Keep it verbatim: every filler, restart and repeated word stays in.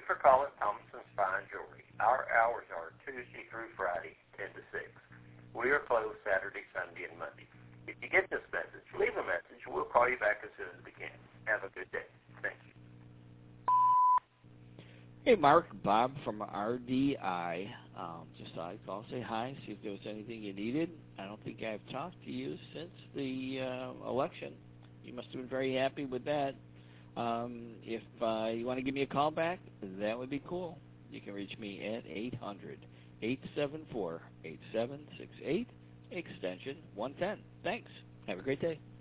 for calling Thompson's Fine Jewelry. Our hours are Tuesday through Friday, ten to six. We are closed Saturday, Sunday, and Monday. If you get this message, leave a message. We'll call you back as soon as we can. Have a good day. Thank you. Hey, Mark, Bob from R D I. Um, just thought I'd call, say hi, see if there was anything you needed. I don't think I've talked to you since the uh, election. You must have been very happy with that. Um, if uh, you want to give me a call back, that would be cool. You can reach me at eight hundred, eight seven four, eight seven six eight, extension one ten. Thanks. Have a great day.